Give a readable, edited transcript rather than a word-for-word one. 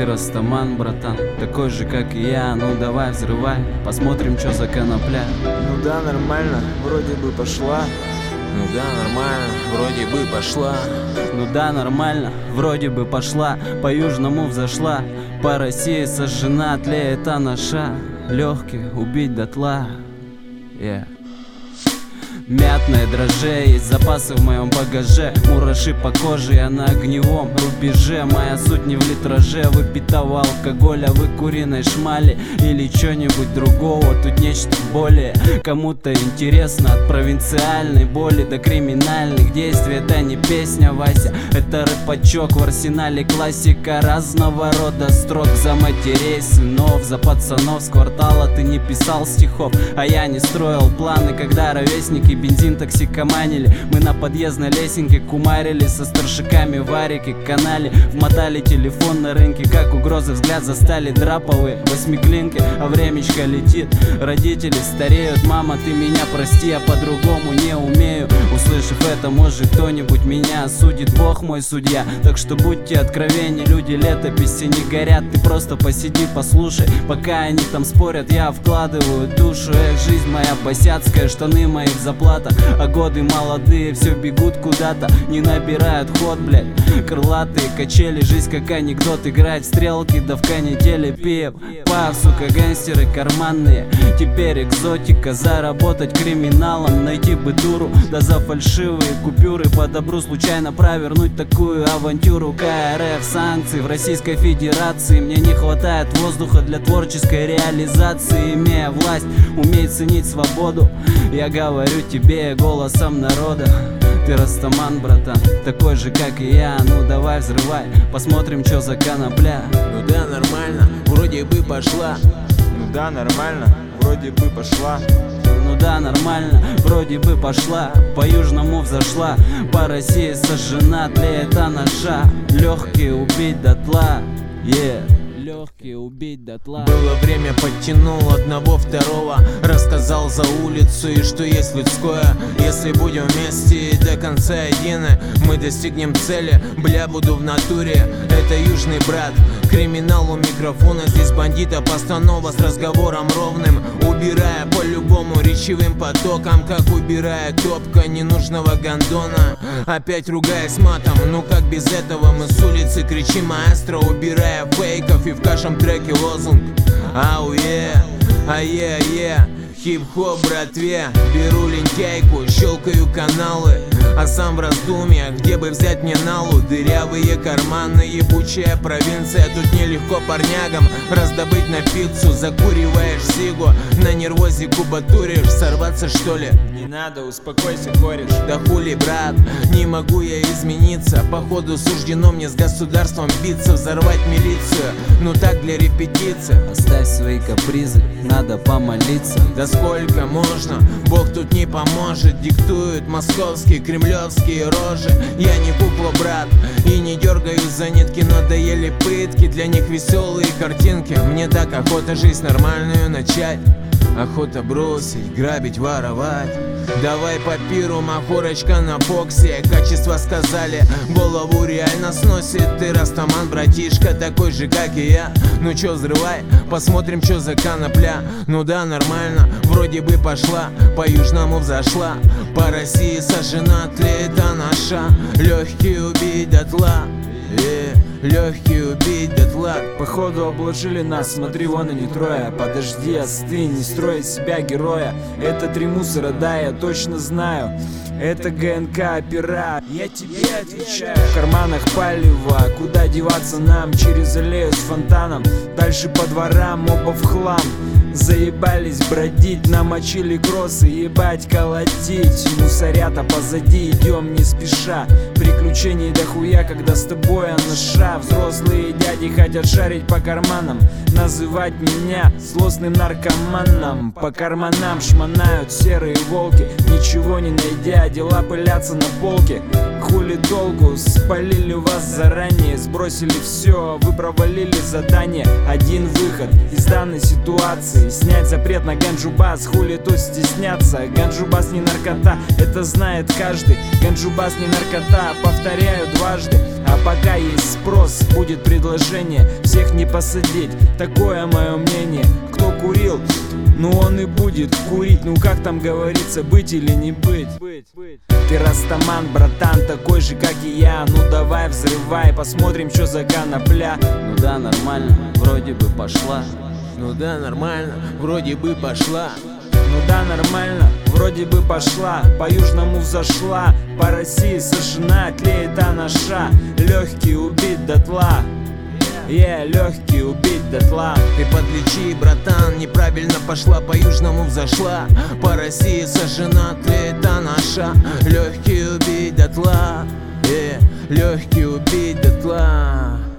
Ты растаман, братан, такой же, как и я. Ну давай взрывай, посмотрим, что за конопля. Ну да, нормально, вроде бы пошла. Ну да, нормально, вроде бы пошла. Ну да, нормально, вроде бы пошла. По-южному взошла, по России сожжена, тлеет анаша. Легкие убить дотла, yeah. Мятное дрожжи, есть запасы в моем багаже. Мураши по коже, я на огневом рубеже. Моя суть не в литраже выпитого алкоголя. Вы куриной шмали или чё-нибудь другого. Тут нечто более кому-то интересно. От провинциальной боли до криминальных действий. Это не песня, Вася, это рэпачок в арсенале. Классика разного рода строк. За матерей, сынов, за пацанов с квартала. Ты не писал стихов, а я не строил планы. Когда ровесники бензин токсикоманили, мы на подъездной лесенке кумарили со старшиками в Арике, канале. Вмотали телефон на рынке, как угрозы взгляд застали драповые восьмиклинки. А времечко летит, родители стареют. Мама, ты меня прости, я по-другому не умею. Услышав это, может кто-нибудь меня осудит. Бог мой судья, так что будьте откровенни. Люди летописи не горят, ты просто посиди, послушай. Пока они там спорят, я вкладываю душу. Эх, жизнь моя босяцкая, штаны мои в заплатах. А годы молодые все бегут куда-то, не набирают ход, блядь. Крылатые качели, жизнь как анекдот. Играть в стрелки, да в канителе пив. Пав, сука, гангстеры карманные. Теперь экзотика, заработать криминалом. Найти бы дуру, да за фальшивые купюры. По добру случайно провернуть такую авантюру. КРФ, санкции в Российской Федерации. Мне не хватает воздуха для творческой реализации. Имея власть, умей ценить свободу. Я говорю тебе голосом народа. Ты растаман, братан, такой же, как и я. Ну давай взрывай, посмотрим, что за конопля. Ну да, нормально, вроде бы пошла. Ну да, нормально, вроде бы пошла. Ну да, нормально, вроде бы пошла. По-южному взошла, по России сожжена, тлеет анаша. Легкие убить дотла, yeah. Легкие убить дотла. Было время, подтянул одного, второго. Рассказал за улицу и что есть людское. Если будем вместе и до конца едины, мы достигнем цели, бля, буду в натуре. Это южный брат, криминал у микрофона. Здесь бандита постанова с разговором ровным. Убирая по-любому речевым потоком, как убирая топка ненужного гондона. Опять ругаясь матом, ну как без этого? Мы с улицы кричим маэстро, убирая фейков. И в каждом треке лозунг ау е, хип-хоп, братве. Беру лентяйку, щелкаю каналы, а сам в раздумьях, где бы взять мне налу. Дырявые карманы, ебучая провинция. Тут нелегко парнягам раздобыть на пиццу. Закуриваешь сигу, на нервозе кубатуришь. Сорваться что ли? Не надо, успокойся, кореш. Да хули, брат, не могу я измениться. Походу суждено мне с государством биться. Взорвать милицию, ну так для репетиции. Оставь свои капризы, надо помолиться. Да сколько можно, Бог тут не поможет. Диктуют московские, кремлевские рожи. Я не кукла, брат, и не дергаюсь за нитки. Надоели пытки, для них веселые картинки. Мне так охота жизнь нормальную начать. Охота бросить, грабить, воровать. Давай по пиру, махорочка на боксе. Качество сказали, голову реально сносит. Ты растаман, братишка, такой же, как и я. Ну чё, взрывай, посмотрим, чё за конопля. Ну да, нормально, вроде бы пошла. По-южному взошла, по России сожжена, тлеет анаша. Легкие убить дотла, легкие убить дотла. Походу обложили нас, смотри, вон они трое. Подожди, остынь, не строй из себя героя. Это три мусора, да, я точно знаю. Это ГНК опера, я тебе отвечаю. В карманах палево, куда деваться нам? Через аллею с фонтаном, дальше по дворам, оба в хлам. Заебались бродить, намочили кроссы, ебать колотить. Мусорята позади, идем не спеша. Приключений дохуя, когда с тобой анаша. Взрослые дяди хотят шарить по карманам, называть меня злостным наркоманом. По карманам шмонают серые волки, ничего ничего не найдя. Дела пылятся на полке, хули толку? Спалили вас заранее, сбросили все, вы провалили задание. Один выход из данной ситуации: снять запрет на ганджубас. Хули тут стесняться, ганджубас не наркота, это знает каждый. Ганджубас не наркота, повторяю дважды. А пока есть спрос, будет предложение всех не посадить. Такое мое мнение. Кто курил, ну он и будет курить. Ну как там говорится, быть или не быть? Ты растаман, братан, такой же, как и я. Ну давай взрывай, посмотрим, что за конопля. Ну да, нормально, вроде бы пошла. Ну да, нормально, вроде бы пошла. Ну да, нормально, вроде бы пошла. По южному взошла, по России сожжена, тлеет анаша. Легкий убит дотла, легкий убит дотла. Ты подлечи, братан, неправильно пошла. По южному взошла, по России сожжена, тлеет анаша. Легкий убить дотла, легкий убить дотла.